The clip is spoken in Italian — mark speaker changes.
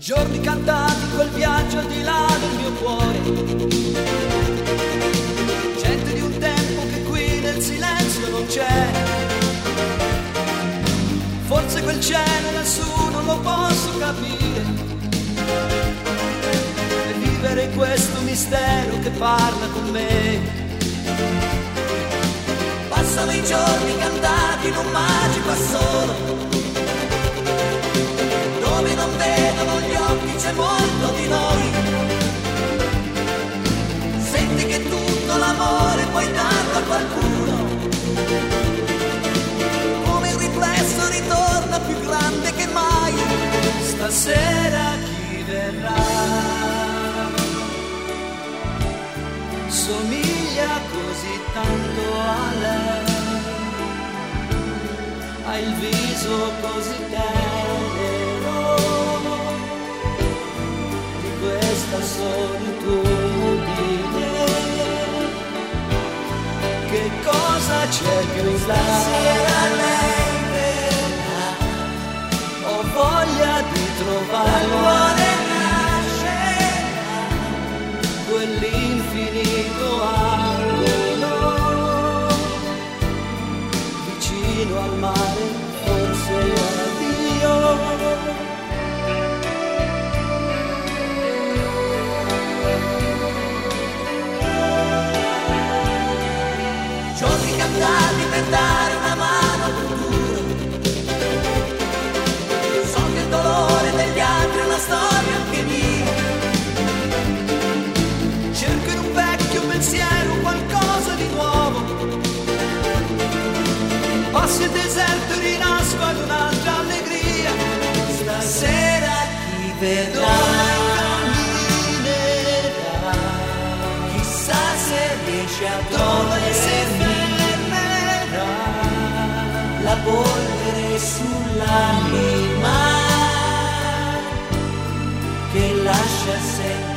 Speaker 1: Giorni cantati, quel viaggio al di là del mio cuore. Gente di un tempo che qui nel silenzio non c'è. Forse quel cielo nessuno lo posso capire. E vivere questo mistero che parla con me. Passano i giorni cantati in un magico assolo, dove non vedono gli occhi, c'è molto di noi. Senti che tutto l'amore puoi darlo a qualcuno, come il riflesso ritorna più grande che mai. Stasera chi verrà somiglia così tanto a lei, ha il viso così tenero di questa solitudine. Che cosa c'è più stasera lei verrà? Ho voglia di trovarlo, quell'infinito angolo vicino al mare, forse addio. Giorni cantati per dare una mano al futuro. So che il dolore degli altri è una storia anche mia. Cerco in un vecchio pensiero qualcosa di nuovo. Passo il deserto e rinasco ad un'altra allegria. Stasera chi vedrà camminerà, chissà se riesce a dove si fermerà la polvere sull'anima che lascia sempre